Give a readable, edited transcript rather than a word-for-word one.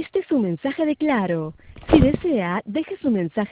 Este es su mensaje de Claro. Si desea, deje su mensaje